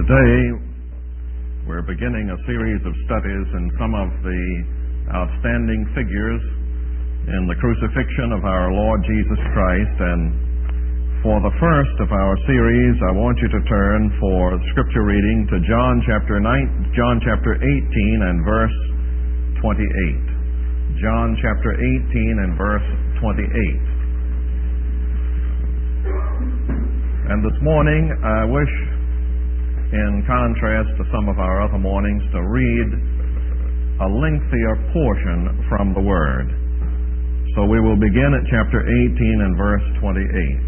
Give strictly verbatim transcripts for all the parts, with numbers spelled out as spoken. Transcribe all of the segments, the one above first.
Today, we're beginning a series of studies in some of the outstanding figures in the crucifixion of our Lord Jesus Christ. And for the first of our series, I want you to turn for scripture reading to John chapter nine, John chapter eighteen and verse twenty-eight. John chapter eighteen and verse twenty-eight. And this morning, I wish, in contrast to some of our other mornings, to read a lengthier portion from the Word. So we will begin at chapter eighteen and verse twenty-eight.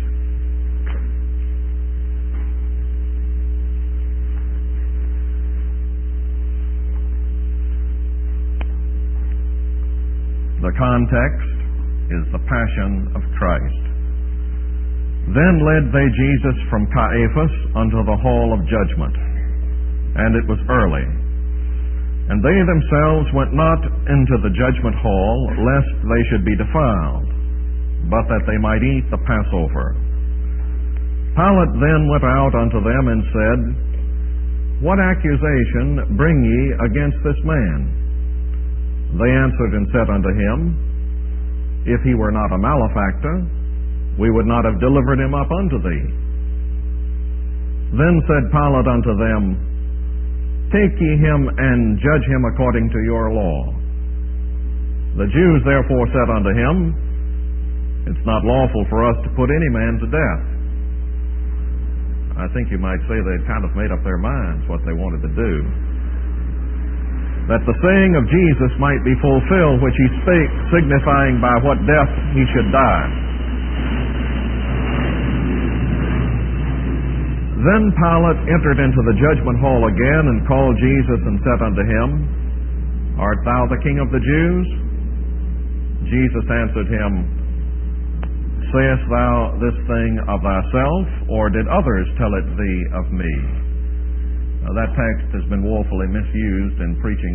The context is the passion of Christ. Then led they Jesus from Caiaphas unto the hall of judgment, and it was early. And they themselves went not into the judgment hall, lest they should be defiled, but that they might eat the Passover. Pilate then went out unto them and said, What accusation bring ye against this man? They answered and said unto him, If he were not a malefactor, we would not have delivered him up unto thee. Then said Pilate unto them, Take ye him and judge him according to your law. The Jews therefore said unto him, It's not lawful for us to put any man to death. I think you might say they'd kind of made up their minds what they wanted to do. That the saying of Jesus might be fulfilled, which he spake, signifying by what death he should die. Then Pilate entered into the judgment hall again, and called Jesus, and said unto him, Art thou the King of the Jews? Jesus answered him, Sayest thou this thing of thyself, or did others tell it thee of me? Now, that text has been woefully misused in preaching.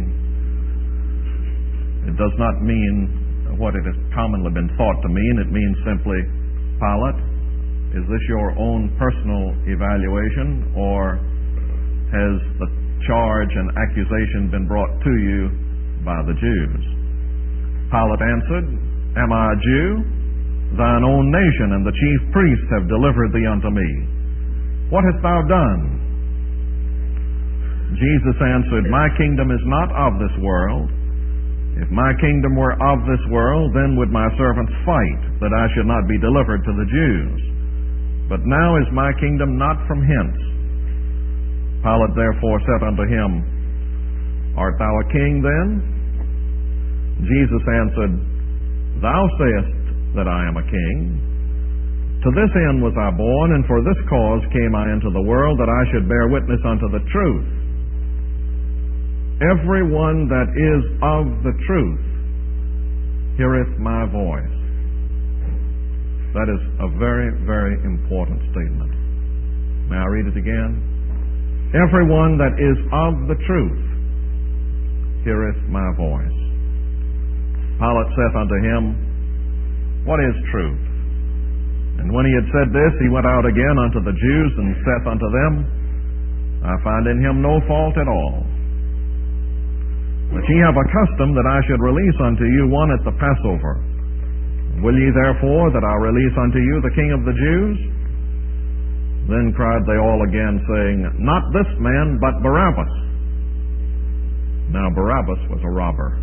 It does not mean what it has commonly been thought to mean. It means simply, Pilate, is this your own personal evaluation, or has the charge and accusation been brought to you by the Jews? Pilate answered, Am I a Jew? Thine own nation and the chief priests have delivered thee unto me. What hast thou done? Jesus answered, My kingdom is not of this world. If my kingdom were of this world, then would my servants fight, that I should not be delivered to the Jews. But now is my kingdom not from hence. Pilate therefore said unto him, Art thou a king then? Jesus answered, Thou sayest that I am a king. To this end was I born, and for this cause came I into the world, that I should bear witness unto the truth. Every one that is of the truth heareth my voice. That is a very, very important statement. May I read it again? Every one that is of the truth heareth my voice. Pilate saith unto him, What is truth? And when he had said this, he went out again unto the Jews, and saith unto them, I find in him no fault at all. But ye have a custom that I should release unto you one at the Passover. Will ye therefore that I release unto you the King of the Jews? Then cried they all again, saying, Not this man, but Barabbas. Now Barabbas was a robber.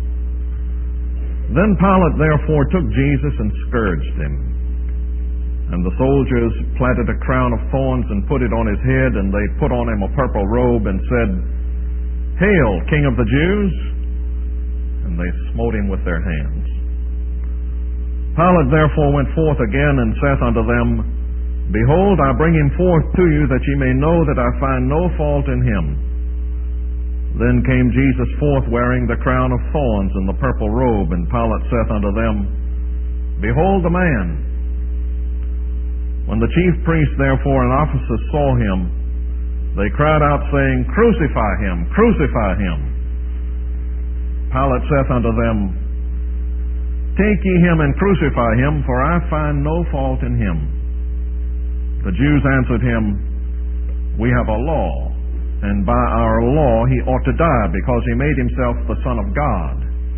Then Pilate therefore took Jesus and scourged him. And the soldiers planted a crown of thorns and put it on his head, and they put on him a purple robe and said, Hail, King of the Jews! And they smote him with their hands. Pilate therefore went forth again, and saith unto them, Behold, I bring him forth to you, that ye may know that I find no fault in him. Then came Jesus forth, wearing the crown of thorns and the purple robe, and Pilate saith unto them, Behold the man! When the chief priests therefore and officers saw him, they cried out, saying, Crucify him! Crucify him! Pilate saith unto them, Take ye him and crucify him, for I find no fault in him. The Jews answered him, We have a law, and by our law he ought to die, because he made himself the Son of God.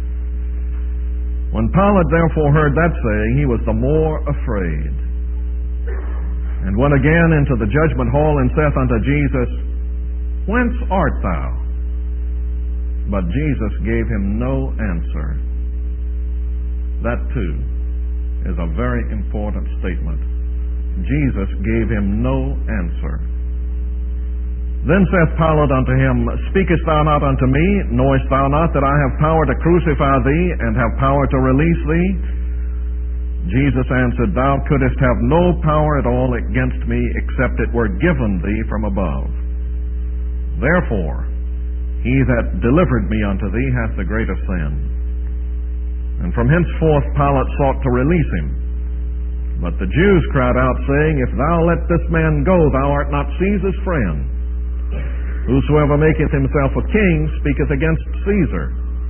When Pilate therefore heard that saying, he was the more afraid, and went again into the judgment hall, and saith unto Jesus, Whence art thou? But Jesus gave him no answer. That too is a very important statement. Jesus gave him no answer. Then saith Pilate unto him, Speakest thou not unto me? Knowest thou not that I have power to crucify thee, and have power to release thee? Jesus answered, Thou couldst have no power at all against me, except it were given thee from above. Therefore, he that delivered me unto thee hath the greater sin. And from henceforth Pilate sought to release him. But the Jews cried out, saying, If thou let this man go, thou art not Caesar's friend. Whosoever maketh himself a king speaketh against Caesar.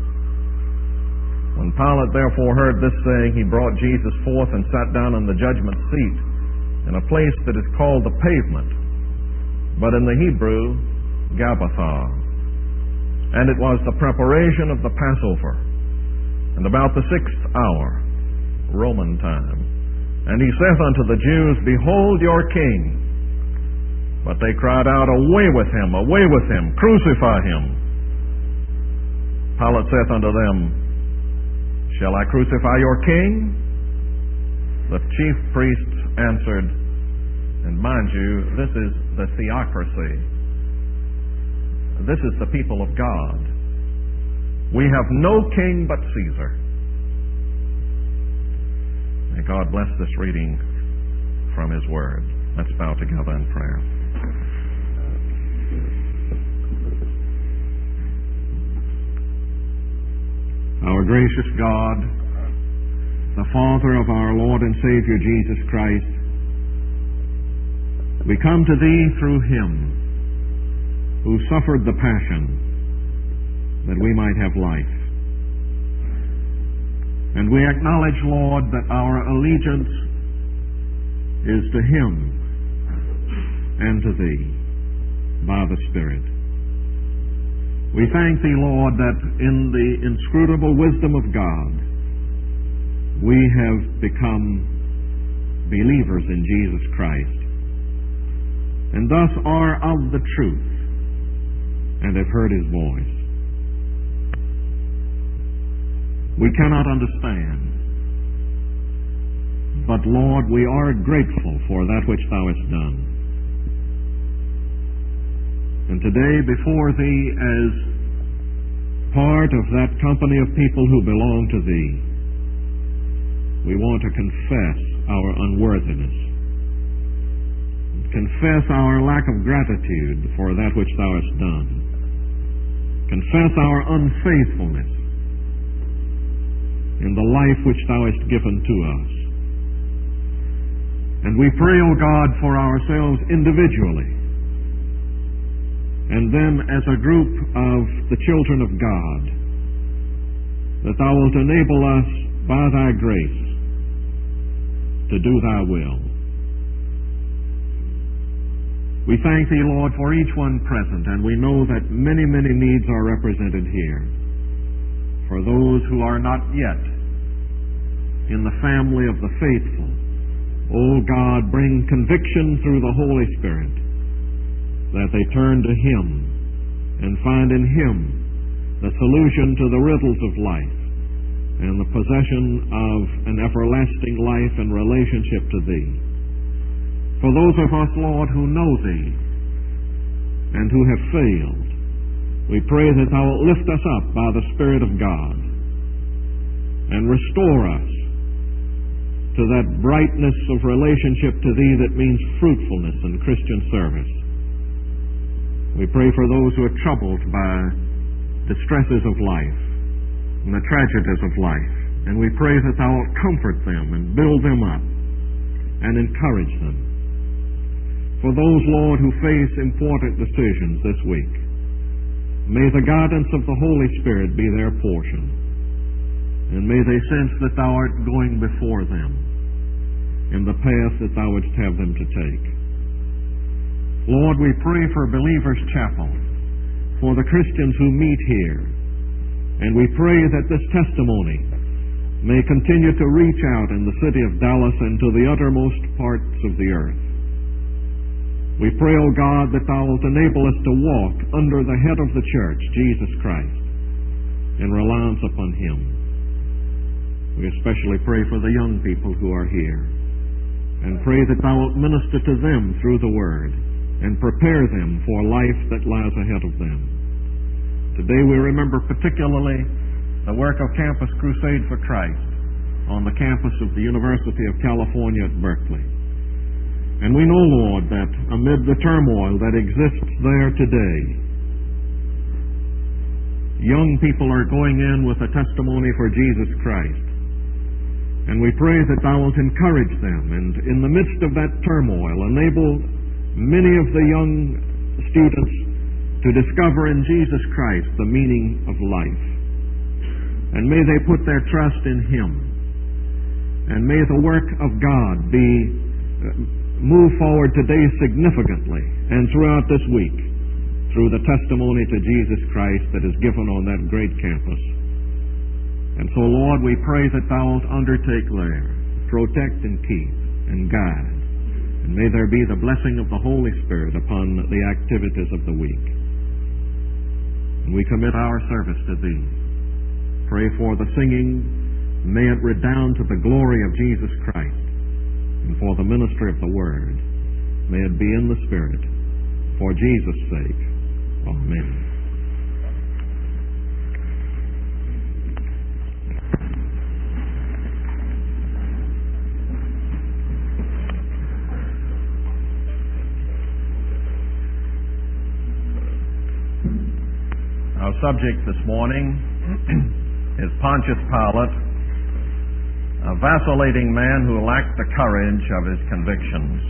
When Pilate therefore heard this saying, he brought Jesus forth and sat down in the judgment seat, in a place that is called the Pavement, but in the Hebrew, Gabbatha. And it was the preparation of the Passover, and about the sixth hour, Roman time. And he saith unto the Jews, Behold your king. But they cried out, Away with him, away with him, crucify him. Pilate saith unto them, Shall I crucify your king? The chief priests answered, and mind you, this is the theocracy. This is the people of God. We have no king but Caesar. May God bless this reading from his word. Let's bow together in prayer. Our gracious God, the Father of our Lord and Savior Jesus Christ, we come to Thee through Him who suffered the passion that we might have life. And we acknowledge, Lord, that our allegiance is to Him and to Thee by the Spirit. We thank Thee, Lord, that in the inscrutable wisdom of God, we have become believers in Jesus Christ, and thus are of the truth, and have heard His voice. We cannot understand, but Lord, we are grateful for that which Thou hast done. And today, before Thee, as part of that company of people who belong to Thee, we want to confess our unworthiness, confess our lack of gratitude for that which Thou hast done, confess our unfaithfulness in the life which Thou hast given to us. And we pray, O God, for ourselves individually, and then as a group of the children of God, that Thou wilt enable us by Thy grace to do Thy will. We thank Thee, Lord, for each one present, and we know that many, many needs are represented here. For those who are not yet in the family of the faithful, O God, bring conviction through the Holy Spirit, that they turn to Him and find in Him the solution to the riddles of life and the possession of an everlasting life and relationship to Thee. For those of us, Lord, who know Thee and who have failed, we pray that Thou wilt lift us up by the Spirit of God and restore us to that brightness of relationship to Thee that means fruitfulness in Christian service. We pray for those who are troubled by distresses of life and the tragedies of life. And we pray that Thou wilt comfort them and build them up and encourage them. For those, Lord, who face important decisions this week, may the guidance of the Holy Spirit be their portion. And may they sense that Thou art going before them in the path that Thou wouldst have them to take. Lord, we pray for Believers Chapel. for the Christians who meet here. And we pray that this testimony may continue to reach out in the city of Dallas and to the uttermost parts of the earth. We pray, O God, that Thou wilt enable us to walk under the head of the church, Jesus Christ, in reliance upon Him. We especially pray for the young people who are here, and pray that Thou wilt minister to them through the Word and prepare them for life that lies ahead of them. Today we remember particularly the work of Campus Crusade for Christ on the campus of the University of California at Berkeley. And we know, Lord, that amid the turmoil that exists there today, young people are going in with a testimony for Jesus Christ. And we pray that Thou wilt encourage them, and in the midst of that turmoil, enable many of the young students to discover in Jesus Christ the meaning of life. And may they put their trust in Him. And may the work of God be uh, move forward today significantly and throughout this week through the testimony to Jesus Christ that is given on that great campus. And so, Lord, we pray that Thou wilt undertake there, protect and keep and guide. And may there be the blessing of the Holy Spirit upon the activities of the week. And we commit our service to Thee. Pray for the singing. May it redound to the glory of Jesus Christ. And for the ministry of the Word, may it be in the Spirit. For Jesus' sake. Amen. Our subject this morning is Pontius Pilate, a vacillating man who lacked the courage of his convictions.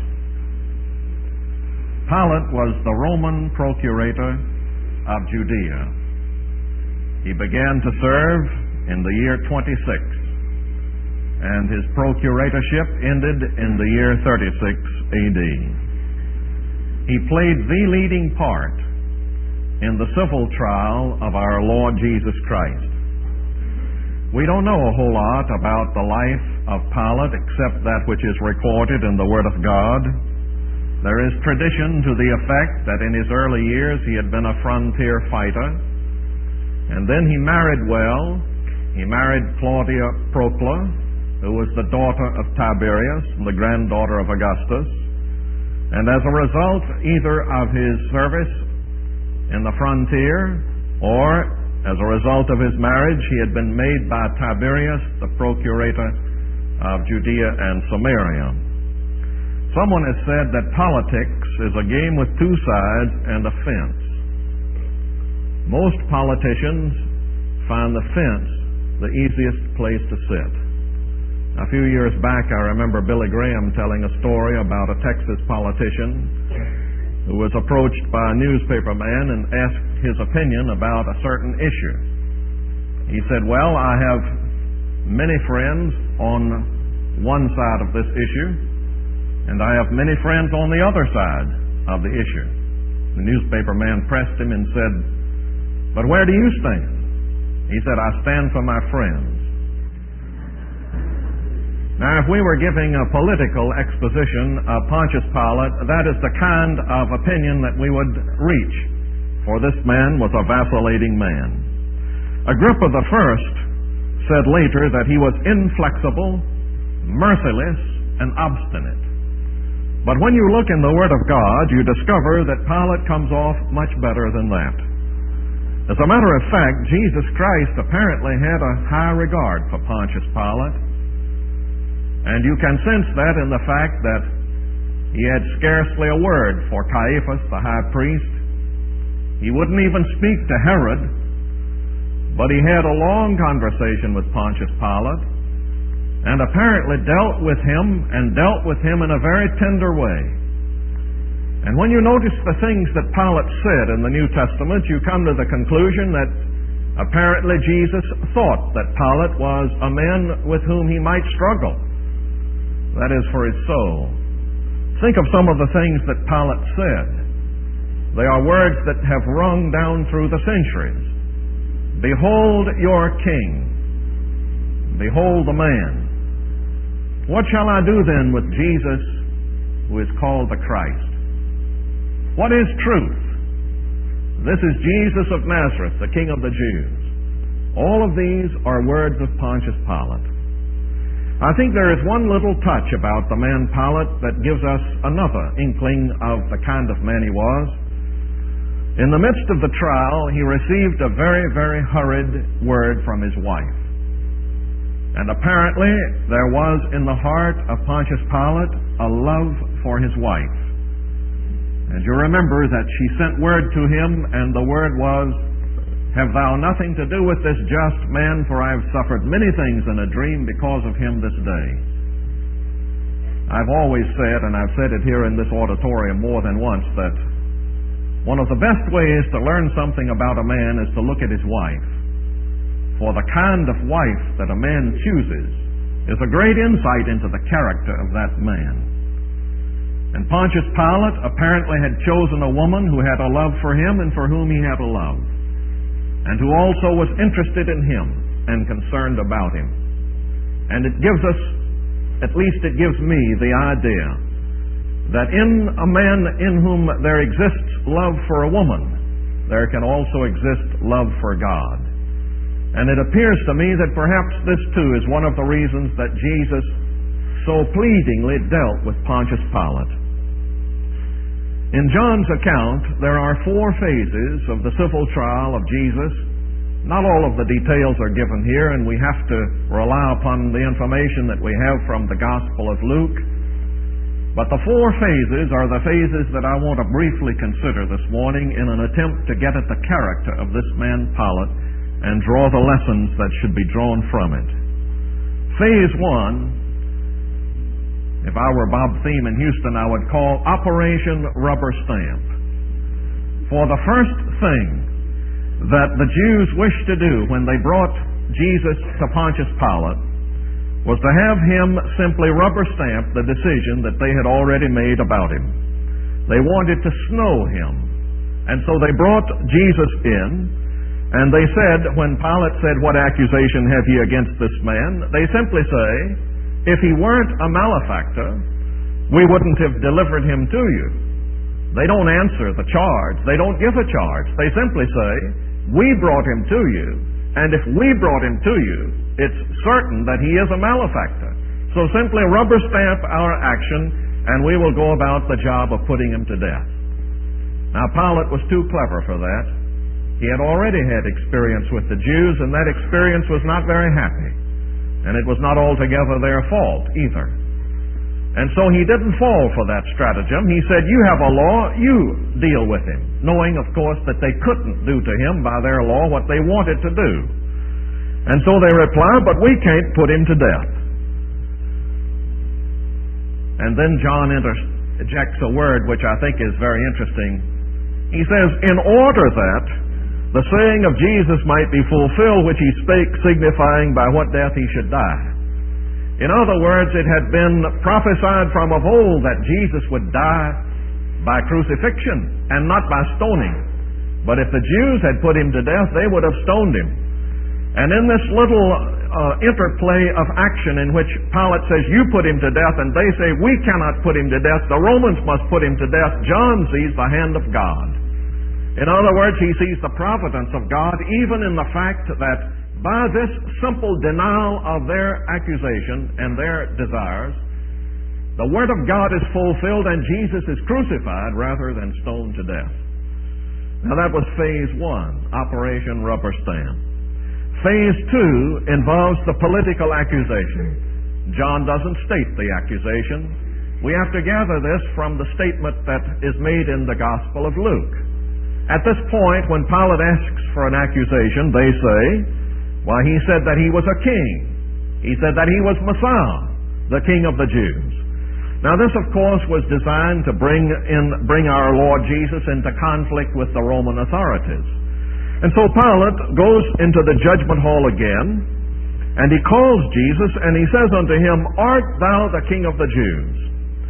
Pilate was the Roman procurator of Judea. He began to serve in the year twenty-six, and his procuratorship ended in the year thirty-six A D. He played the leading part in the civil trial of our Lord Jesus Christ. We don't know a whole lot about the life of Pilate except that which is recorded in the Word of God. There is tradition to the effect that in his early years he had been a frontier fighter, and then he married well. He married Claudia Procla, who was the daughter of Tiberius and the granddaughter of Augustus. And as a result either of his service in the frontier or as a result of his marriage, he had been made by Tiberius the procurator of Judea and Samaria. Someone has said that politics is a game with two sides and a fence. Most politicians find the fence the easiest place to sit. A few years back, I remember Billy Graham telling a story about a Texas politician who was approached by a newspaper man and asked his opinion about a certain issue. He said, well, I have many friends on one side of this issue, and I have many friends on the other side of the issue. The newspaper man pressed him and said, but where do you stand? He said, I stand for my friends. Now, if we were giving a political exposition of Pontius Pilate, that is the kind of opinion that we would reach, for this man was a vacillating man. Agrippa the First said later that he was inflexible, merciless, and obstinate. But when you look in the Word of God, you discover that Pilate comes off much better than that. As a matter of fact, Jesus Christ apparently had a high regard for Pontius Pilate. And you can sense that in the fact that he had scarcely a word for Caiaphas, the high priest. He wouldn't even speak to Herod, but he had a long conversation with Pontius Pilate and apparently dealt with him and dealt with him in a very tender way. And when you notice the things that Pilate said in the New Testament, you come to the conclusion that apparently Jesus thought that Pilate was a man with whom he might struggle. That is, for his soul. Think of some of the things that Pilate said. They are words that have rung down through the centuries. Behold your King. Behold the man. What shall I do then with Jesus, who is called the Christ? What is truth? This is Jesus of Nazareth, the King of the Jews. All of these are words of Pontius Pilate. I think there is one little touch about the man Pilate that gives us another inkling of the kind of man he was. In the midst of the trial, he received a very, very hurried word from his wife. And apparently, there was in the heart of Pontius Pilate a love for his wife. And you remember that she sent word to him, and the word was, "Have thou nothing to do with this just man, for I have suffered many things in a dream because of him this day." I've always said, and I've said it here in this auditorium more than once, that one of the best ways to learn something about a man is to look at his wife. For the kind of wife that a man chooses is a great insight into the character of that man. And Pontius Pilate apparently had chosen a woman who had a love for him and for whom he had a love, and who also was interested in him and concerned about him. And it gives us, at least it gives me, the idea that in a man in whom there exists love for a woman, there can also exist love for God. And it appears to me that perhaps this too is one of the reasons that Jesus so pleadingly dealt with Pontius Pilate. In John's account, there are four phases of the civil trial of Jesus. Not all of the details are given here, and we have to rely upon the information that we have from the Gospel of Luke. But the four phases are the phases that I want to briefly consider this morning in an attempt to get at the character of this man Pilate and draw the lessons that should be drawn from it. Phase one, if I were Bob Thiem in Houston, I would call Operation Rubber Stamp. For the first thing that the Jews wished to do when they brought Jesus to Pontius Pilate was to have him simply rubber stamp the decision that they had already made about him. They wanted to snow him. And so they brought Jesus in, and they said, when Pilate said, "What accusation have ye against this man?" they simply say, "If he weren't a malefactor, we wouldn't have delivered him to you." They don't answer the charge. They don't give a charge. They simply say, "We brought him to you, and if we brought him to you, it's certain that he is a malefactor. So simply rubber stamp our action, and we will go about the job of putting him to death." Now, Pilate was too clever for that. He had already had experience with the Jews, and that experience was not very happy. And it was not altogether their fault either. And so he didn't fall for that stratagem. He said, "You have a law, you deal with him," knowing, of course, that they couldn't do to him by their law what they wanted to do. And so they reply, "But we can't put him to death." And then John interjects a word which I think is very interesting. He says, "In order that the saying of Jesus might be fulfilled, which he spake, signifying by what death he should die." In other words, it had been prophesied from of old that Jesus would die by crucifixion and not by stoning. But if the Jews had put him to death, they would have stoned him. And in this little uh, interplay of action in which Pilate says, "You put him to death," and they say, "We cannot put him to death, the Romans must put him to death," John sees the hand of God. In other words, he sees the providence of God even in the fact that by this simple denial of their accusation and their desires, the Word of God is fulfilled and Jesus is crucified rather than stoned to death. Now that was phase one, Operation Rubber Stamp. Phase two involves the political accusation. John doesn't state the accusation. We have to gather this from the statement that is made in the Gospel of Luke. At this point, when Pilate asks for an accusation, they say, "Why, he said that he was a king. He said that he was Messiah, the King of the Jews." Now this, of course, was designed to bring in, bring our Lord Jesus into conflict with the Roman authorities. And so Pilate goes into the judgment hall again, and he calls Jesus, and he says unto him, "Art thou the King of the Jews?"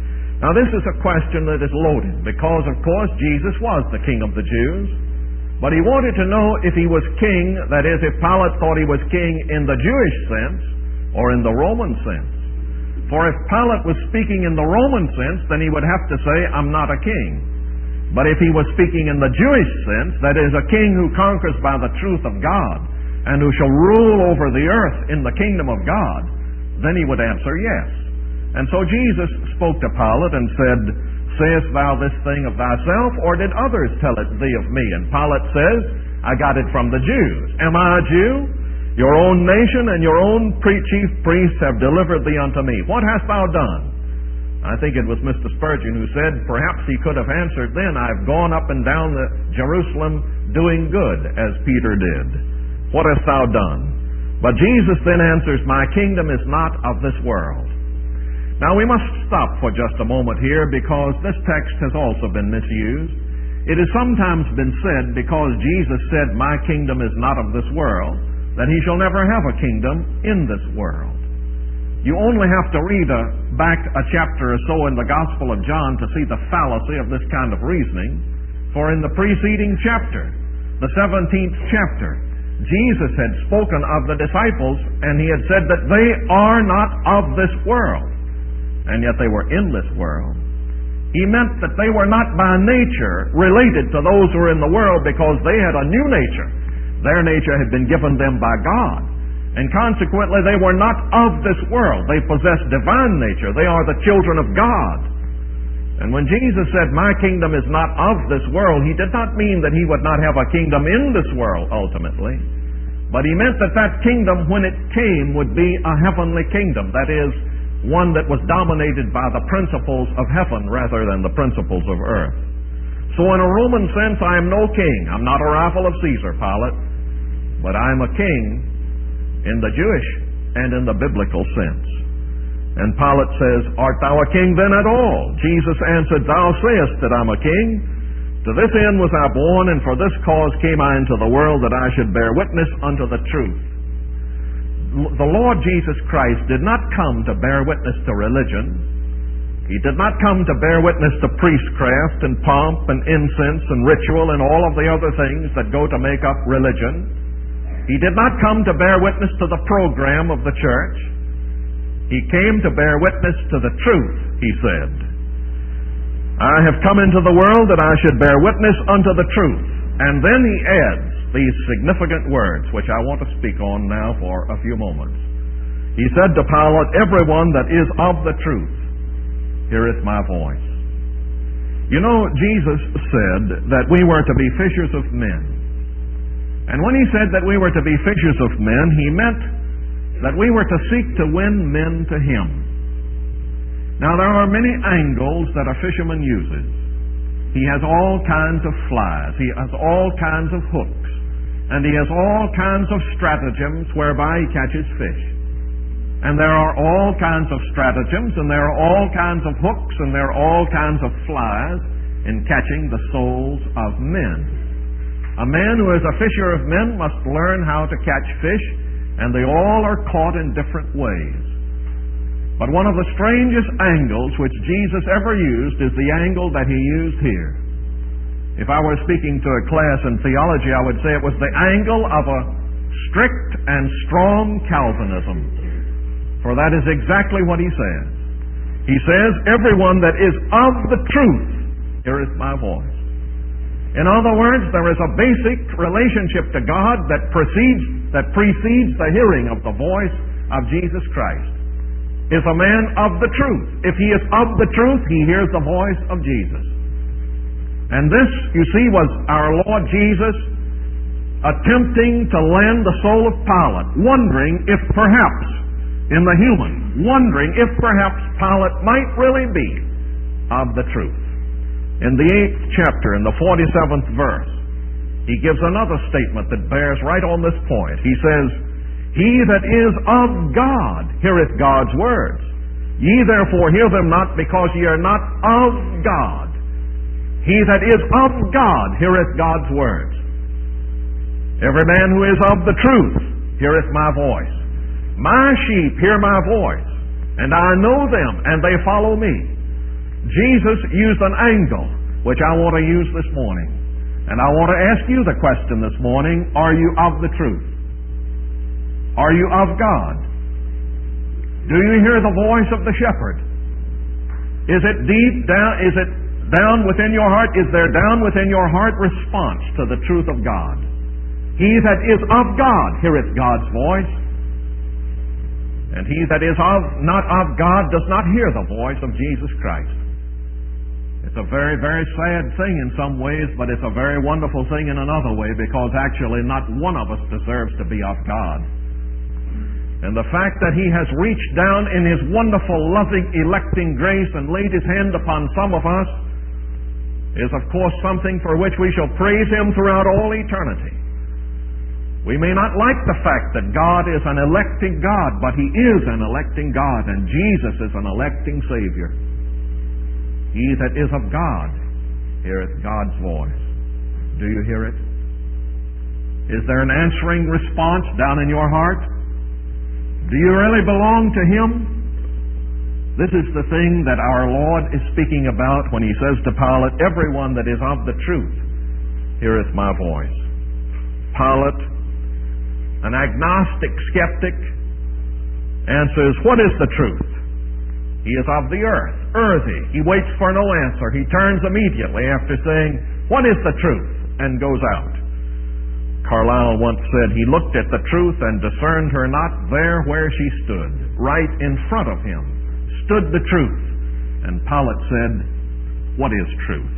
Now this is a question that is loaded because, of course, Jesus was the King of the Jews. But he wanted to know if he was king, that is, if Pilate thought he was king in the Jewish sense or in the Roman sense. For if Pilate was speaking in the Roman sense, then he would have to say, I'm not a king. But if he was speaking in the Jewish sense, that is, a king who conquers by the truth of God and who shall rule over the earth in the kingdom of God, then he would answer yes. And so Jesus spoke to Pilate and said, sayest thou this thing of thyself, or did others tell it thee of me? And Pilate says, I got it from the Jews. Am I a Jew? Your own nation and your own pre- chief priests have delivered thee unto me. What hast thou done? I think it was Mister Spurgeon who said, perhaps he could have answered then, I've gone up and down the Jerusalem doing good, as Peter did. What hast thou done? But Jesus then answers, my kingdom is not of this world. Now we must stop for just a moment here because this text has also been misused. It has sometimes been said because Jesus said, my kingdom is not of this world, that he shall never have a kingdom in this world. You only have to read a, back a chapter or so in the Gospel of John to see the fallacy of this kind of reasoning. For in the preceding chapter, the seventeenth chapter, Jesus had spoken of the disciples and he had said that they are not of this world. And yet they were in this world. He meant that they were not by nature related to those who are in the world because they had a new nature. Their nature had been given them by God. And consequently, they were not of this world. They possessed divine nature. They are the children of God. And when Jesus said, my kingdom is not of this world, he did not mean that he would not have a kingdom in this world ultimately. But he meant that that kingdom, when it came, would be a heavenly kingdom. That is, one that was dominated by the principles of heaven rather than the principles of earth. So in a Roman sense, I am no king. I'm not a rival of Caesar, Pilate. But I'm a king in the Jewish and in the biblical sense. And Pilate says, art thou a king then at all? Jesus answered, thou sayest that I'm a king. To this end was I born, and for this cause came I into the world, that I should bear witness unto the truth. The Lord Jesus Christ did not come to bear witness to religion. He did not come to bear witness to priestcraft and pomp and incense and ritual and all of the other things that go to make up religion. He did not come to bear witness to the program of the church. He came to bear witness to the truth, he said. I have come into the world that I should bear witness unto the truth. And then he adds these significant words, which I want to speak on now for a few moments. He said to Pilate, everyone that is of the truth heareth my voice. You know, Jesus said that we were to be fishers of men. And when he said that we were to be fishers of men, he meant that we were to seek to win men to him. Now, there are many angles that a fisherman uses. He has all kinds of flies. He has all kinds of hooks. And he has all kinds of stratagems whereby he catches fish. And there are all kinds of stratagems, and there are all kinds of hooks, and there are all kinds of flies in catching the souls of men. A man who is a fisher of men must learn how to catch fish, and they all are caught in different ways. But one of the strangest angles which Jesus ever used is the angle that he used here. If I were speaking to a class in theology, I would say it was the angle of a strict and strong Calvinism. For that is exactly what he says. He says, everyone that is of the truth heareth my voice. In other words, there is a basic relationship to God that precedes, that precedes the hearing of the voice of Jesus Christ. Is a man of the truth. If he is of the truth, he hears the voice of Jesus. And this, you see, was our Lord Jesus attempting to land the soul of Pilate, wondering if perhaps, in the human, wondering if perhaps Pilate might really be of the truth. In the eighth chapter, in the forty-seventh verse, he gives another statement that bears right on this point. He says, he that is of God heareth God's words. Ye therefore hear them not, because ye are not of God. He that is of God heareth God's words. Every man who is of the truth heareth my voice. My sheep hear my voice, and I know them, and they follow me. Jesus used an angle, which I want to use this morning. And I want to ask you the question this morning, are you of the truth? Are you of God? Do you hear the voice of the shepherd? Is it deep down, is it down within your heart? Is there down within your heart response to the truth of God? He that is of God heareth God's voice. And he that is of not of God does not hear the voice of Jesus Christ. It's a very, very sad thing in some ways, but it's a very wonderful thing in another way, because actually not one of us deserves to be of God. And the fact that He has reached down in His wonderful, loving, electing grace and laid His hand upon some of us is, of course, something for which we shall praise Him throughout all eternity. We may not like the fact that God is an electing God, but He is an electing God, and Jesus is an electing Savior. He that is of God heareth God's voice. Do you hear it? Is there an answering response down in your heart? Do you really belong to Him? This is the thing that our Lord is speaking about when He says to Pilate, everyone that is of the truth heareth my voice. Pilate, an agnostic skeptic, answers, what is the truth? He is of the earth, earthy. He waits for no answer. He turns immediately after saying, what is the truth? And goes out. Carlyle once said, he looked at the truth and discerned her not there where she stood. Right in front of him stood the truth. And Pilate said, what is truth?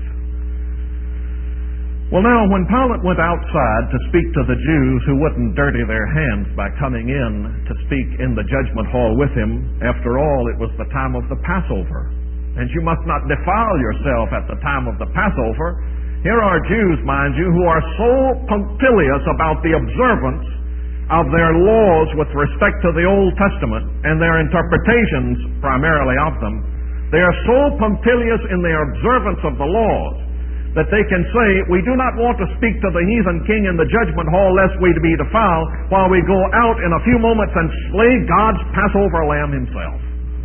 Well, now, when Pilate went outside to speak to the Jews who wouldn't dirty their hands by coming in to speak in the judgment hall with him, after all, it was the time of the Passover. And you must not defile yourself at the time of the Passover. Here are Jews, mind you, who are so punctilious about the observance of their laws with respect to the Old Testament and their interpretations primarily of them. They are so punctilious in their observance of the laws that they can say, we do not want to speak to the heathen king in the judgment hall lest we be defiled, while we go out in a few moments and slay God's Passover lamb Himself.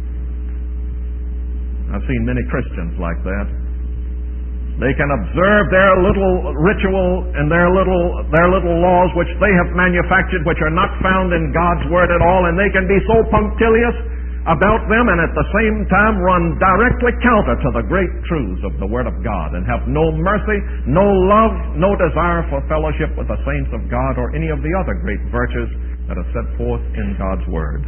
I've seen many Christians like that. They can observe their little ritual and their little their little laws which they have manufactured, which are not found in God's Word at all, and they can be so punctilious about them and at the same time run directly counter to the great truths of the Word of God and have no mercy, no love, no desire for fellowship with the saints of God or any of the other great virtues that are set forth in God's Word.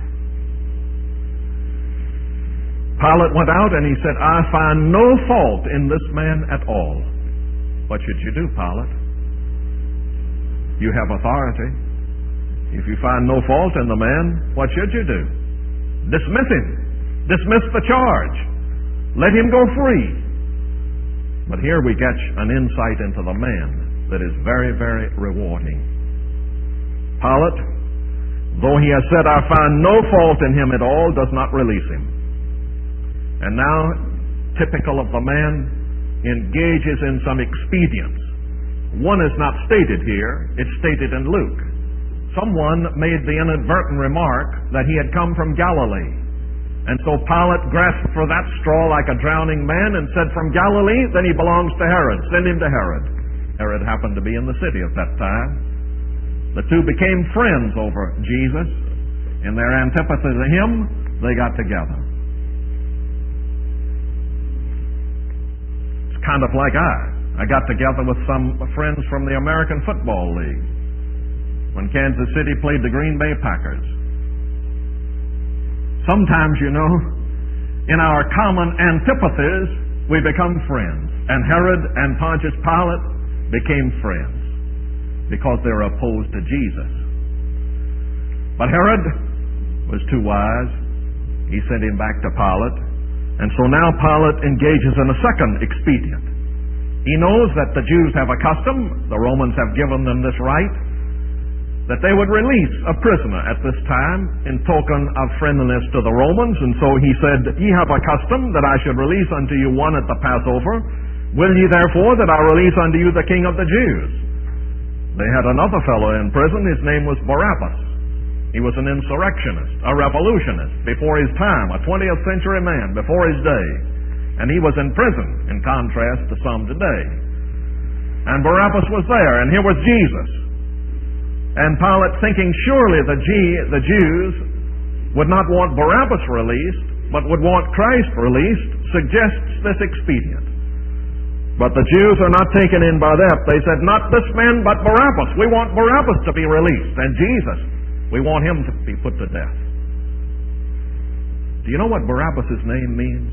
Pilate went out and he said, I find no fault in this man at all. What should you do, Pilate? You have authority. If you find no fault in the man, what should you do? Dismiss him. Dismiss the charge. Let him go free. But here we get an insight into the man that is very, very rewarding. Pilate, though he has said, I find no fault in him at all, does not release him. And now, typical of the man, engages in some expedients. One is not stated here, it's stated in Luke. Someone made the inadvertent remark that he had come from Galilee. And so Pilate grasped for that straw like a drowning man and said, from Galilee, then he belongs to Herod. Send him to Herod. Herod happened to be in the city at that time. The two became friends over Jesus. In their antipathy to him, they got together. It's kind of like I. I got together with some friends from the American Football League when Kansas City played the Green Bay Packers. Sometimes, you know, in our common antipathies, we become friends. And Herod and Pontius Pilate became friends because they're opposed to Jesus. But Herod was too wise. He sent him back to Pilate. And so now Pilate engages in a second expedient. He knows that the Jews have a custom, the Romans have given them this right, that they would release a prisoner at this time in token of friendliness to the Romans. And so he said, ye have a custom that I should release unto you one at the Passover. Will ye therefore that I release unto you the King of the Jews? They had another fellow in prison. His name was Barabbas. He was an insurrectionist, a revolutionist before his time, a twentieth century man before his day. And he was in prison, in contrast to some today. And Barabbas was there, and here was Jesus. And Pilate, thinking surely the, G- the Jews would not want Barabbas released, but would want Christ released, suggests this expedient. But the Jews are not taken in by that. They said, not this man, but Barabbas. We want Barabbas to be released. And Jesus, we want him to be put to death. Do you know what Barabbas' name means?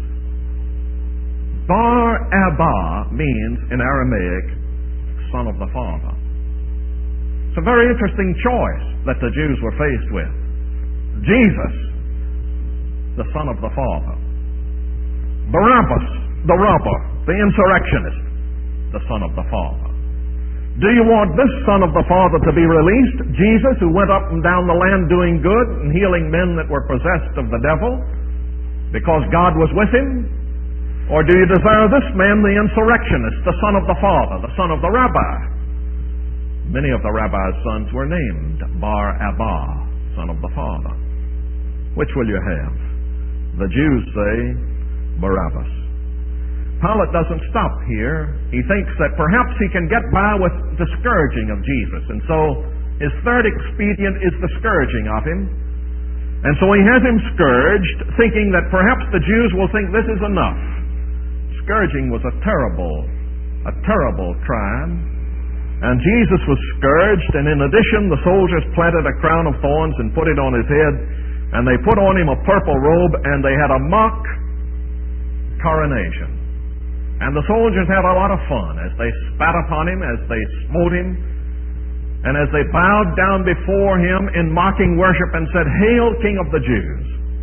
Bar-Abba means, in Aramaic, son of the Father. It's a very interesting choice that the Jews were faced with. Jesus, the son of the Father. Barabbas, the robber, the insurrectionist, the son of the Father. Do you want this son of the Father to be released? Jesus, who went up and down the land doing good and healing men that were possessed of the devil because God was with him? Or do you desire this man, the insurrectionist, the son of the Father, the son of the rabbi? Many of the rabbi's sons were named Bar-Abba, son of the Father. Which will you have? The Jews say Barabbas. Pilate doesn't stop here. He thinks that perhaps he can get by with the scourging of Jesus. And so his third expedient is the scourging of him. And so he has him scourged, thinking that perhaps the Jews will think this is enough. Scourging was a terrible, a terrible crime. And Jesus was scourged, and in addition, the soldiers planted a crown of thorns and put it on his head, and they put on him a purple robe, and they had a mock coronation. And the soldiers had a lot of fun as they spat upon him, as they smote him, and as they bowed down before him in mocking worship and said, "Hail, King of the Jews."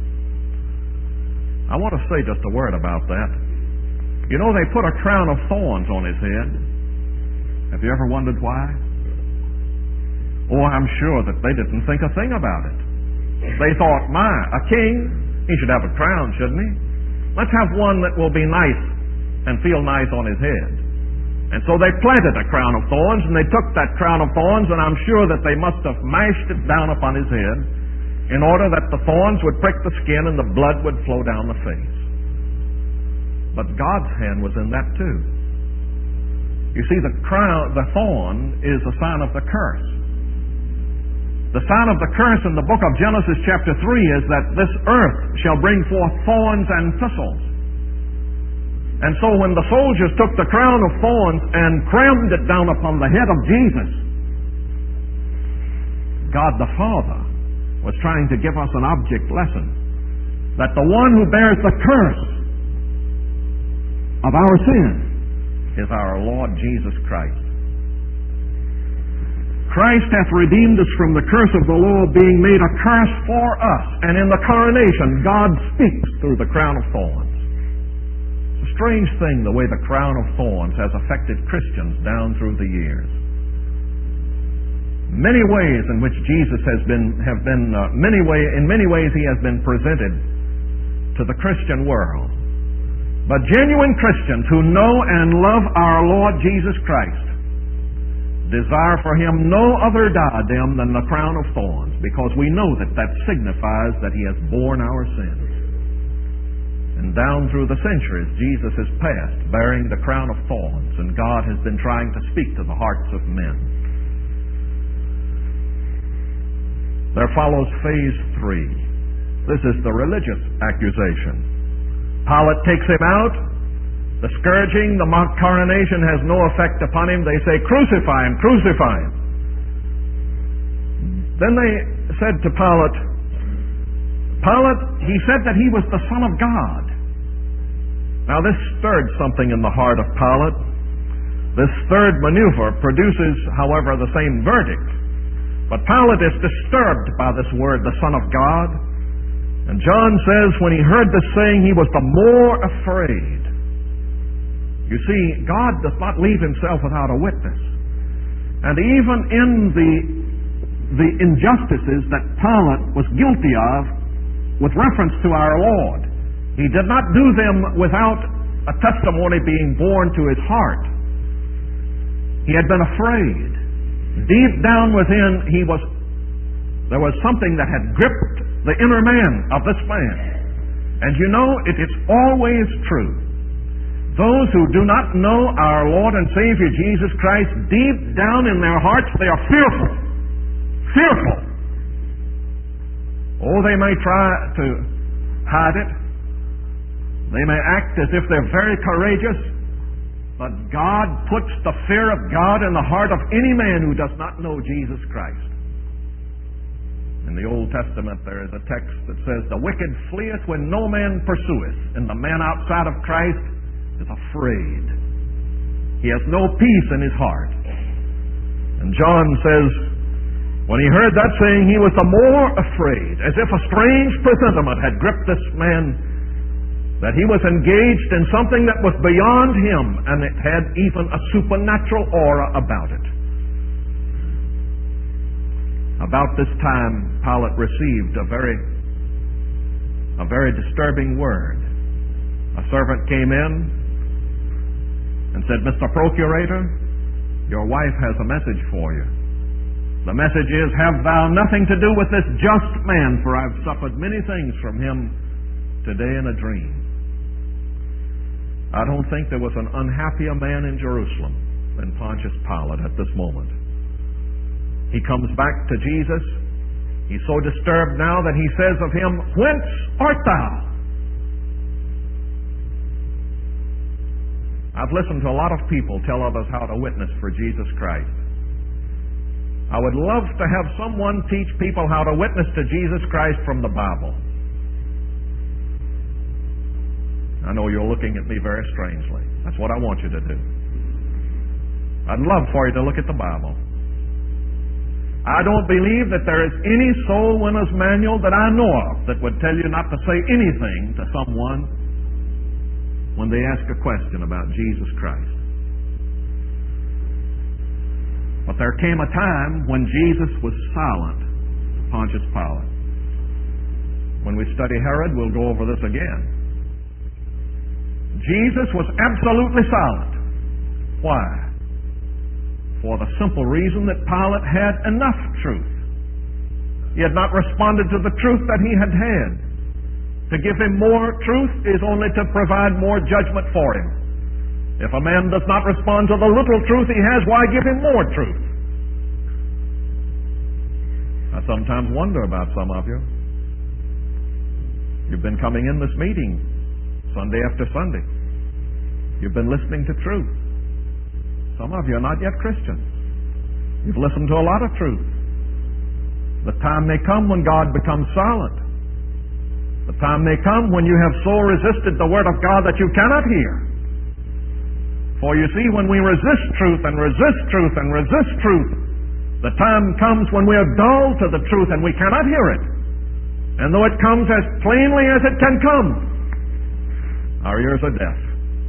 I want to say just a word about that. You know, they put a crown of thorns on his head. Have you ever wondered why? Oh, I'm sure that they didn't think a thing about it. They thought, my, a king, he should have a crown, shouldn't he? Let's have one that will be nice and feel nice on his head. And so they planted a crown of thorns, and they took that crown of thorns, and I'm sure that they must have mashed it down upon his head in order that the thorns would prick the skin and the blood would flow down the face. But God's hand was in that too. You see, the crown, the thorn is a sign of the curse. The sign of the curse in the book of Genesis chapter three is that this earth shall bring forth thorns and thistles. And so when the soldiers took the crown of thorns and crammed it down upon the head of Jesus, God the Father was trying to give us an object lesson that the one who bears the curse of our sin is our Lord Jesus Christ. Christ hath redeemed us from the curse of the law, being made a curse for us. And in the coronation, God speaks through the crown of thorns. It's a strange thing the way the crown of thorns has affected Christians down through the years. Many ways in which Jesus has been, have been, uh, many way, in many ways he has been presented to the Christian world. But genuine Christians who know and love our Lord Jesus Christ desire for him no other diadem than the crown of thorns, because we know that that signifies that he has borne our sins. And down through the centuries, Jesus has passed bearing the crown of thorns, and God has been trying to speak to the hearts of men. There follows phase three. This is the religious accusation. Pilate takes him out. The scourging, the mock coronation has no effect upon him. They say, "Crucify him, crucify him." Then they said to Pilate, Pilate, he said that he was the Son of God. Now this stirred something in the heart of Pilate. This third maneuver produces, however, the same verdict. But Pilate is disturbed by this word, the Son of God. And John says when he heard this saying, he was the more afraid. You see, God does not leave himself without a witness. And even in the, the injustices that Pilate was guilty of with reference to our Lord, he did not do them without a testimony being borne to his heart. He had been afraid. Deep down within, he was, there was something that had gripped the inner man of this man. And you know, it is always true Those who do not know our Lord and Savior Jesus Christ, deep down in their hearts, they are fearful. Fearful. Oh, they may try to hide it. They may act as if they're very courageous. But God puts the fear of God in the heart of any man who does not know Jesus Christ. In the Old Testament, there is a text that says, "The wicked fleeth when no man pursueth, and the man outside of Christ is afraid." He has no peace in his heart. And John says, when he heard that saying, he was the more afraid, as if a strange presentiment had gripped this man, that he was engaged in something that was beyond him, and it had even a supernatural aura about it. About this time, Pilate received a very, a very disturbing word. A servant came in and said, "Mister Procurator, your wife has a message for you. The message is, have thou nothing to do with this just man, for I've suffered many things from him today in a dream." I don't think there was an unhappier man in Jerusalem than Pontius Pilate at this moment. He comes back to Jesus. He's so disturbed now that he says of him, "Whence art thou?" I've listened to a lot of people tell others how to witness for Jesus Christ. I would love to have someone teach people how to witness to Jesus Christ from the Bible. I know you're looking at me very strangely. That's what I want you to do. I'd love for you to look at the Bible. I don't believe that there is any soul winner's manual that I know of that would tell you not to say anything to someone when they ask a question about Jesus Christ. But there came a time when Jesus was silent to Pontius Pilate. When we study Herod, we'll go over this again. Jesus was absolutely silent. Why? For the simple reason that Pilate had enough truth. He had not responded to the truth that he had had. To give him more truth is only to provide more judgment for him. If a man does not respond to the little truth he has, why give him more truth? I sometimes wonder about some of you. You've been coming in this meeting Sunday after Sunday. You've been listening to truth. Some of you are not yet Christians. You've listened to a lot of truth. The time may come when God becomes silent. The time may come when you have so resisted the Word of God that you cannot hear. For you see, when we resist truth and resist truth and resist truth, the time comes when we are dull to the truth and we cannot hear it. And though it comes as plainly as it can come, our ears are deaf.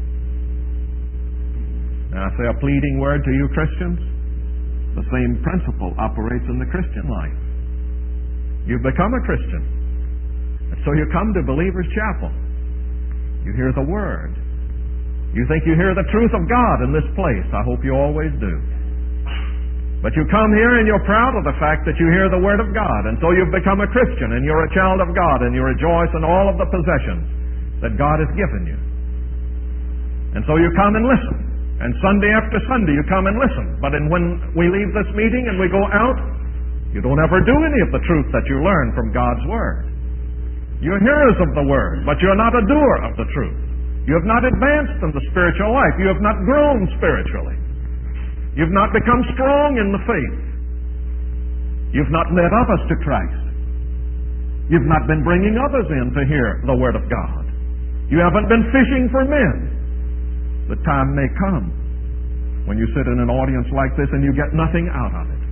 Now I say a pleading word to you Christians. The same principle operates in the Christian life. You've become a Christian. And so you come to Believer's Chapel. You hear the Word. You think you hear the truth of God in this place. I hope you always do. But you come here and you're proud of the fact that you hear the Word of God. And so you've become a Christian and you're a child of God and you rejoice in all of the possessions that God has given you. And so you come and listen. And Sunday after Sunday you come and listen. But in, when we leave this meeting and we go out, you don't ever do any of the truth that you learn from God's Word. You're hearers of the Word, but you're not a doer of the truth. You have not advanced in the spiritual life. You have not grown spiritually. You've not become strong in the faith. You've not led others to Christ. You've not been bringing others in to hear the Word of God. You haven't been fishing for men. The time may come when you sit in an audience like this and you get nothing out of it.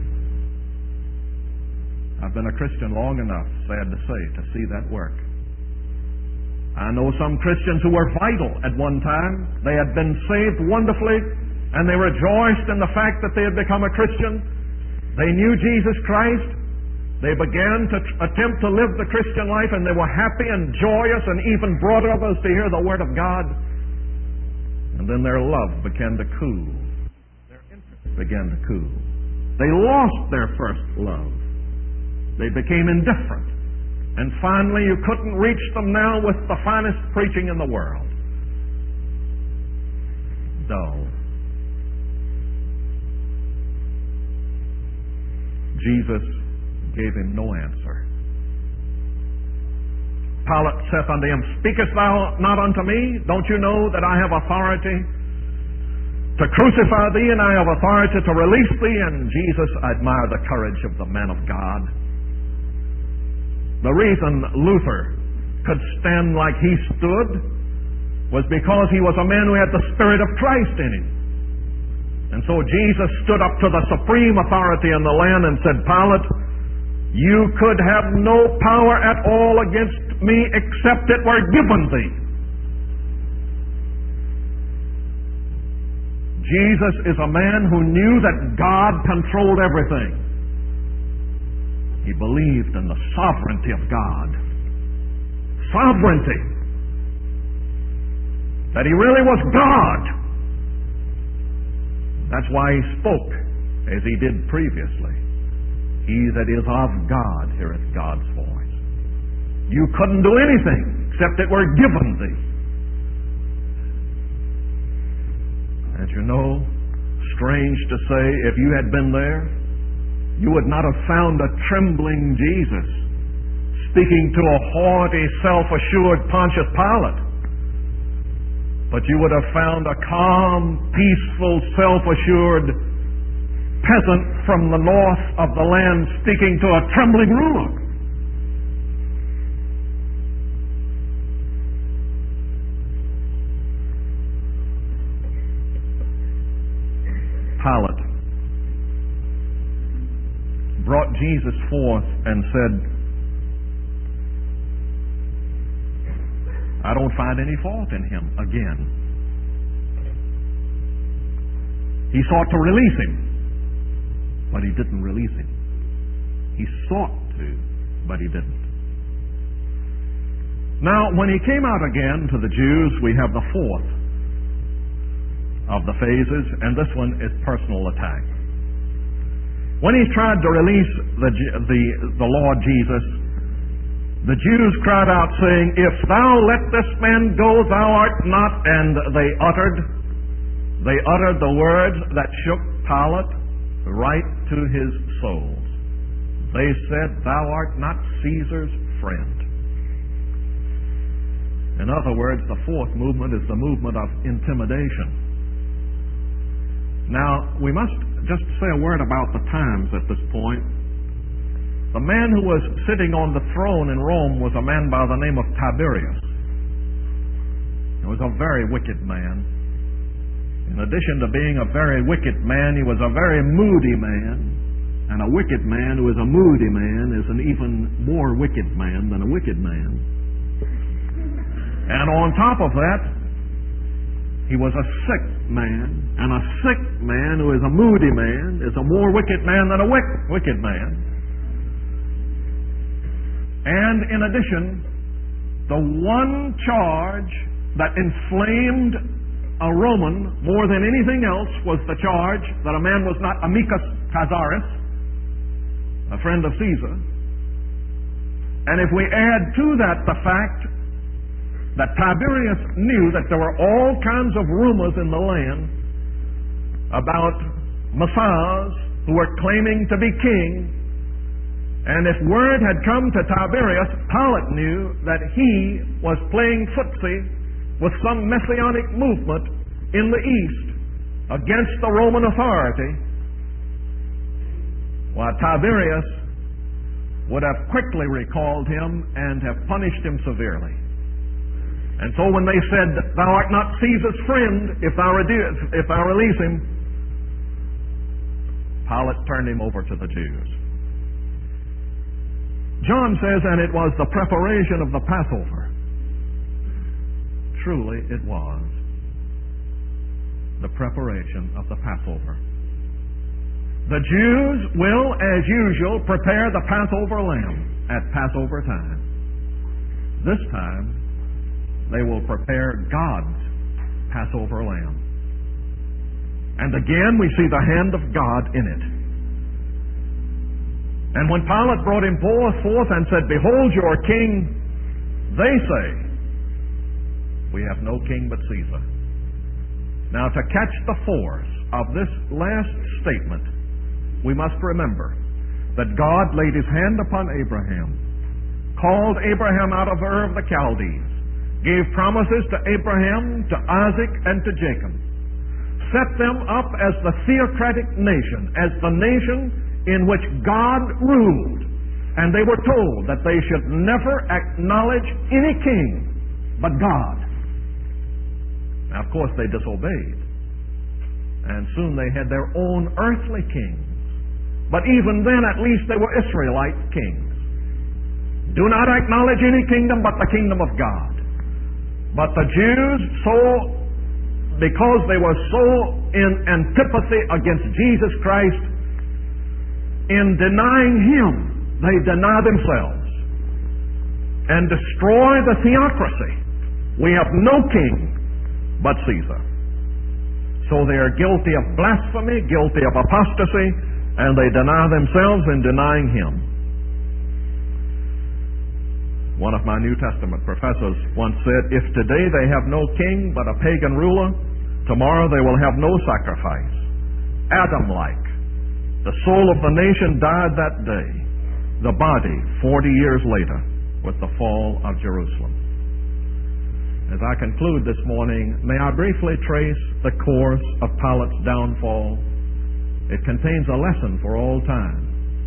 I've been a Christian long enough, sad to say, to see that work. I know some Christians who were vital at one time. They had been saved wonderfully, and they rejoiced in the fact that they had become a Christian. They knew Jesus Christ. They began to t- attempt to live the Christian life, and they were happy and joyous and even brought others to hear the Word of God. And then their love began to cool. Their interest began to cool. They lost their first love. They became indifferent. And finally, you couldn't reach them now with the finest preaching in the world. dull. Jesus gave him no answer. Pilate saith unto him, Speakest thou not unto me? Don't you know that I have authority to crucify thee, and I have authority to release thee? And Jesus admired the courage of the man of God. The reason Luther could stand like he stood was because he was a man who had the Spirit of Christ in him. And so Jesus stood up to the supreme authority in the land and said, Pilate, you could have no power at all against me except it were given thee. Jesus is a man who knew that God controlled everything. He believed in the sovereignty of God. Sovereignty. That he really was God. That's why he spoke as he did previously. He that is of God heareth God's voice. You couldn't do anything except it were given thee. And you know, strange to say, if you had been there, you would not have found a trembling Jesus speaking to a haughty, self-assured Pontius Pilate. But you would have found a calm, peaceful, self-assured peasant from the north of the land speaking to a trembling ruler. Pilate brought Jesus forth and said, I don't find any fault in him again. He sought to release him, but he didn't release him. He sought to, but he didn't. Now, when he came out again to the Jews, we have the fourth of the phases, and this one is personal attack. When he tried to release the, the, the Lord Jesus, the Jews cried out, saying, If thou let this man go, thou art not. And they uttered, they uttered the words that shook Pilate right to his soul. They said, Thou art not Caesar's friend. In other words, the fourth movement is the movement of intimidation. Now, we must just say a word about the times at this point. The man who was sitting on the throne in Rome was a man by the name of Tiberius. He was a very wicked man. In addition to being a very wicked man, he was a very moody man. And a wicked man who is a moody man is an even more wicked man than a wicked man. And on top of that, he was a sick man, and a sick man who is a moody man is a more wicked man than a wick- wicked man. And in addition, the one charge that inflamed a Roman more than anything else was the charge that a man was not amicus Caesaris, a friend of Caesar. And if we add to that the fact that Tiberius knew that there were all kinds of rumors in the land about messiahs who were claiming to be king, and if word had come to Tiberius, Pilate knew that he was playing footsie with some messianic movement in the east against the Roman authority. While Tiberius would have quickly recalled him and have punished him severely. And so when they said, Thou art not Caesar's friend if thou, reduce, if thou release him, Pilate turned him over to the Jews. John says, and it was the preparation of the Passover. Truly it was the preparation of the Passover. The Jews will, as usual, prepare the Passover lamb at Passover time. This time, they will prepare God's Passover lamb. And again, we see the hand of God in it. And when Pilate brought him forth and said, Behold your king, they say, We have no king but Caesar. Now, to catch the force of this last statement, we must remember that God laid his hand upon Abraham, called Abraham out of Ur of the Chaldees, gave promises to Abraham, to Isaac, and to Jacob, set them up as the theocratic nation, as the nation in which God ruled, and they were told that they should never acknowledge any king but God. Now, of course, they disobeyed, and soon they had their own earthly kings. But even then, at least they were Israelite kings. Do not acknowledge any kingdom but the kingdom of God. But the Jews, so because they were so in antipathy against Jesus Christ, in denying him, they deny themselves and destroy the theocracy. We have no king but Caesar. So they are guilty of blasphemy, guilty of apostasy, and they deny themselves in denying him. One of my New Testament professors once said, if today they have no king but a pagan ruler, tomorrow they will have no sacrifice. Adam-like, the soul of the nation died that day, the body forty years later with the fall of Jerusalem. As I conclude this morning, may I briefly trace the course of Pilate's downfall. It contains a lesson for all time.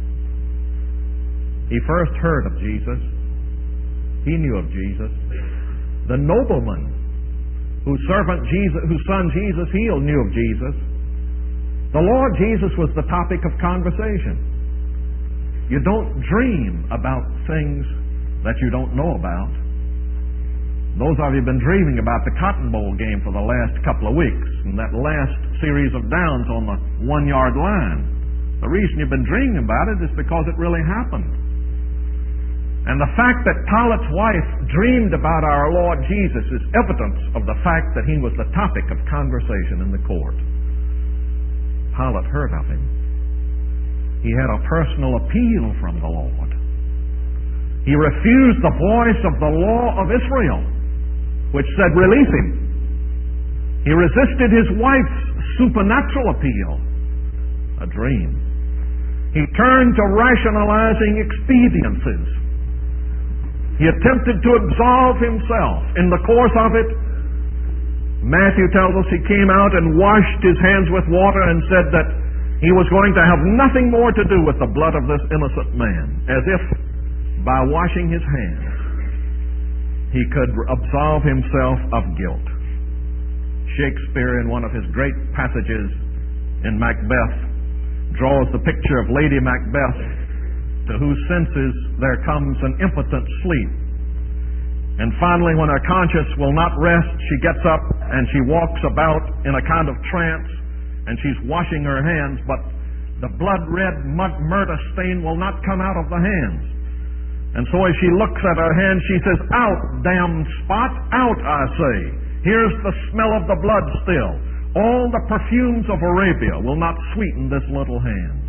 He first heard of Jesus. He knew of Jesus. The nobleman whose servant Jesus, whose son Jesus healed, knew of Jesus. The Lord Jesus was the topic of conversation. You don't dream about things that you don't know about. Those of you have been dreaming about the Cotton Bowl game for the last couple of weeks and that last series of downs on the one-yard line. The reason you've been dreaming about it is because it really happened. And the fact that Pilate's wife dreamed about our Lord Jesus is evidence of the fact that he was the topic of conversation in the court. Pilate heard of him. He had a personal appeal from the Lord. He refused the voice of the law of Israel, which said, release him. He resisted his wife's supernatural appeal, a dream. He turned to rationalizing expediencies. He attempted to absolve himself. In the course of it, Matthew tells us he came out and washed his hands with water and said that he was going to have nothing more to do with the blood of this innocent man, as if by washing his hands he could absolve himself of guilt. Shakespeare, in one of his great passages in Macbeth, draws the picture of Lady Macbeth, to whose senses there comes an impotent sleep. And finally, when her conscience will not rest, she gets up and she walks about in a kind of trance, and she's washing her hands, but the blood-red murder stain will not come out of the hands. And so as she looks at her hand, she says, out, damned spot, out, I say. Here's the smell of the blood still. All the perfumes of Arabia will not sweeten this little hand.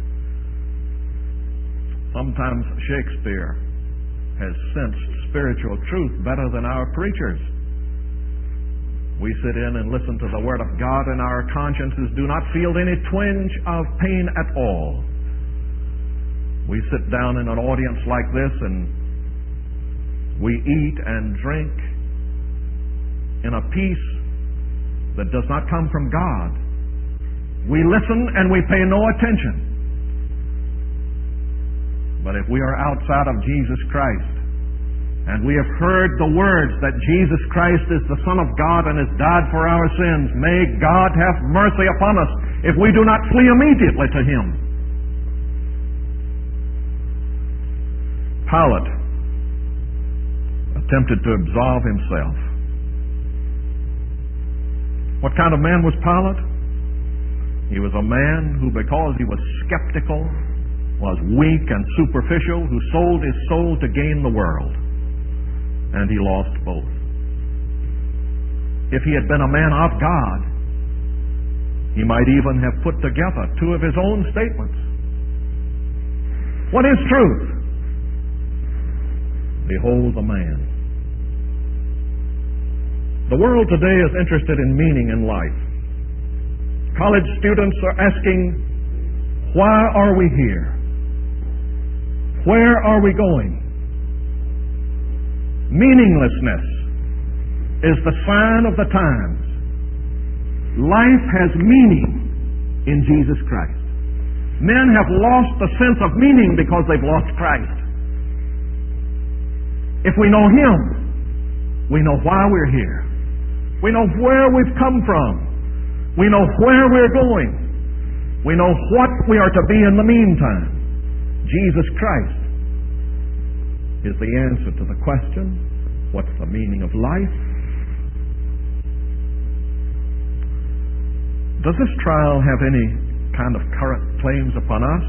Sometimes Shakespeare has sensed spiritual truth better than our preachers. We sit in and listen to the Word of God, and our consciences do not feel any twinge of pain at all. We sit down in an audience like this, and we eat and drink in a peace that does not come from God. We listen and we pay no attention. But if we are outside of Jesus Christ, and we have heard the words that Jesus Christ is the Son of God and has died for our sins, may God have mercy upon us if we do not flee immediately to Him. Pilate attempted to absolve himself. What kind of man was Pilate? He was a man who, because he was skeptical, was weak and superficial, who sold his soul to gain the world. And he lost both. If he had been a man of God, he might even have put together two of his own statements. What is truth? Behold the man. The world today is interested in meaning in life. College students are asking, why are we here? Where are we going? Meaninglessness is the sign of the times. Life has meaning in Jesus Christ. Men have lost the sense of meaning because they've lost Christ. If we know Him, we know why we're here. We know where we've come from. We know where we're going. We know what we are to be in the meantime. Jesus Christ is the answer to the question, what's the meaning of life? Does this trial have any kind of current claims upon us?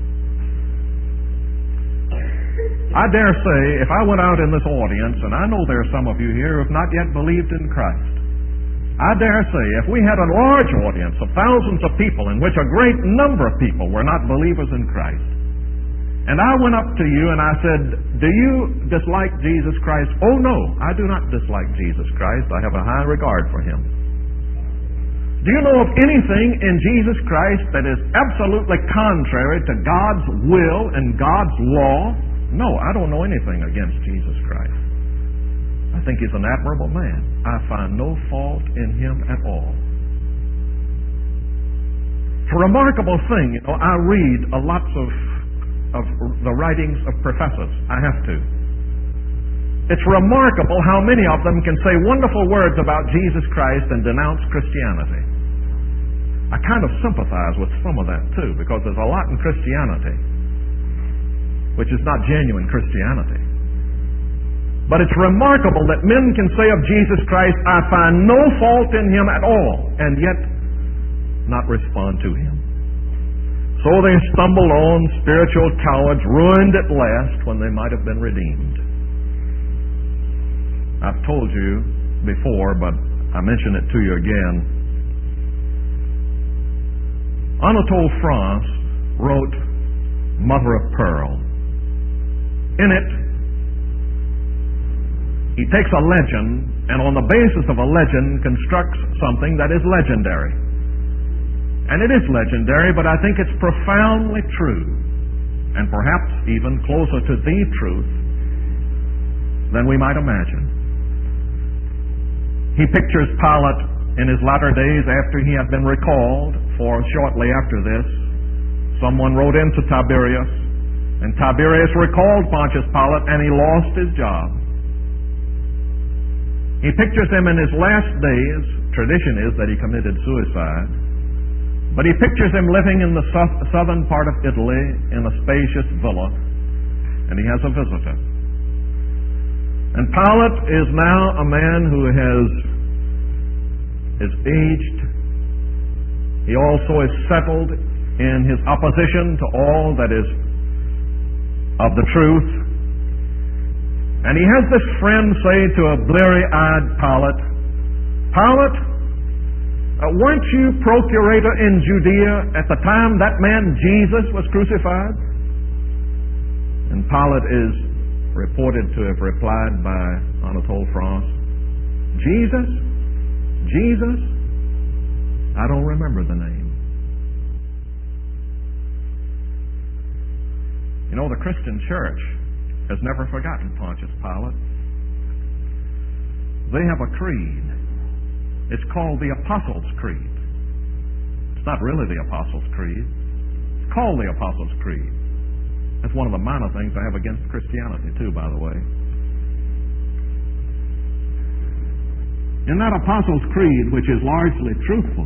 I dare say, if I went out in this audience, and I know there are some of you here who have not yet believed in Christ, I dare say, if we had a large audience of thousands of people in which a great number of people were not believers in Christ, and I went up to you and I said, do you dislike Jesus Christ? Oh, no, I do not dislike Jesus Christ. I have a high regard for Him. Do you know of anything in Jesus Christ that is absolutely contrary to God's will and God's law? No, I don't know anything against Jesus Christ. I think He's an admirable man. I find no fault in Him at all. It's a remarkable thing. You know, I read a lots of, of the writings of professors. I have to. It's remarkable how many of them can say wonderful words about Jesus Christ and denounce Christianity. I kind of sympathize with some of that too, because there's a lot in Christianity which is not genuine Christianity. But it's remarkable that men can say of Jesus Christ, I find no fault in Him at all, and yet not respond to Him. So they stumble on, spiritual cowards, ruined at last when they might have been redeemed. I've told you before, but I mention it to you again. Anatole France wrote Mother of Pearl. In it, he takes a legend, and on the basis of a legend constructs something that is legendary. And it is legendary, but I think it's profoundly true, and perhaps even closer to the truth than we might imagine. He pictures Pilate in his latter days after he had been recalled, for shortly after this, someone wrote into Tiberius, and Tiberius recalled Pontius Pilate, and he lost his job. He pictures him in his last days. Tradition is that he committed suicide. But he pictures him living in the southern part of Italy in a spacious villa, and he has a visitor. And Pilate is now a man who has is aged. He also is settled in his opposition to all that is of the truth. And he has this friend say to a bleary-eyed Pilate, Pilate, uh, weren't you procurator in Judea at the time that man Jesus was crucified? And Pilate is reported to have replied by Anatole France, Jesus? Jesus? I don't remember the name. You know, the Christian church has never forgotten Pontius Pilate. They have a creed. It's called the Apostles' Creed. It's not really the Apostles' Creed. It's called the Apostles' Creed. That's one of the minor things I have against Christianity, too, by the way. In that Apostles' Creed, which is largely truthful,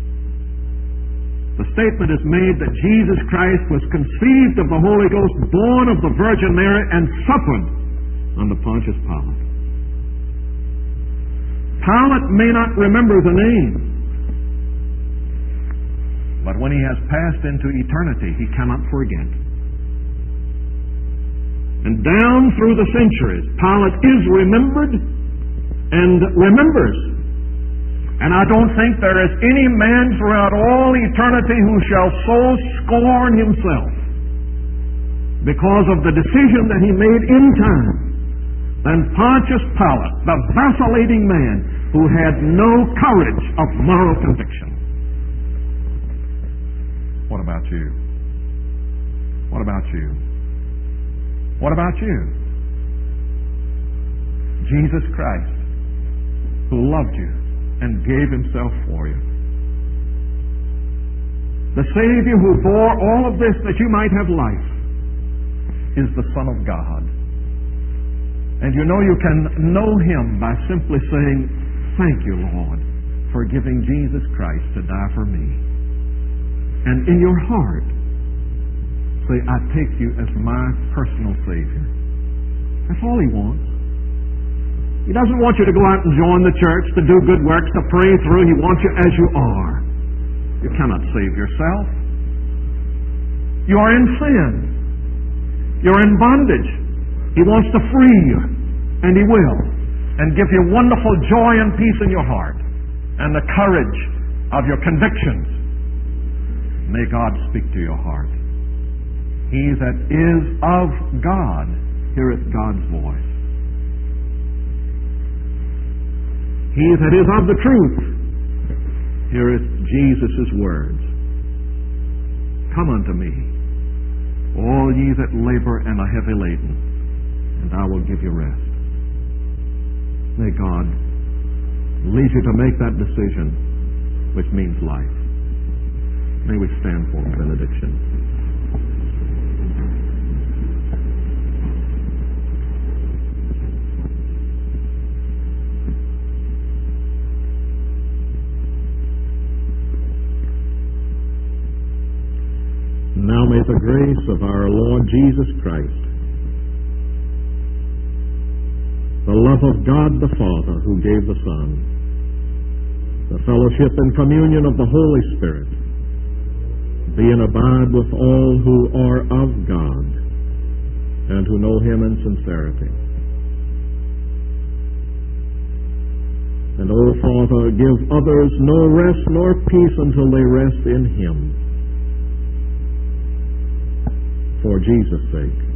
the statement is made that Jesus Christ was conceived of the Holy Ghost, born of the Virgin Mary, and suffered under Pontius Pilate. Pilate may not remember the name, but when he has passed into eternity, he cannot forget. And down through the centuries, Pilate is remembered and remembers. And I don't think there is any man throughout all eternity who shall so scorn himself because of the decision that he made in time than Pontius Pilate, the vacillating man who had no courage of moral conviction. What about you? What about you? What about you? Jesus Christ, who loved you and gave himself for you. The Savior who bore all of this that you might have life is the Son of God. And you know you can know him by simply saying, thank you, Lord, for giving Jesus Christ to die for me. And in your heart, say, I take you as my personal Savior. That's all he wants. He doesn't want you to go out and join the church, to do good works, to pray through. He wants you as you are. You cannot save yourself. You are in sin. You're in bondage. He wants to free you, and he will, and give you wonderful joy and peace in your heart, and the courage of your convictions. May God speak to your heart. He that is of God heareth God's voice. He that is of the truth heareth Jesus' words. Come unto me, all ye that labor and are heavy laden, and I will give you rest. May God lead you to make that decision, which means life. May we stand for benediction. Now may the grace of our Lord Jesus Christ, the love of God the Father who gave the Son, the fellowship and communion of the Holy Spirit, be and abide with all who are of God and who know him in sincerity. And, O Father, give others no rest nor peace until they rest in him. For Jesus' sake.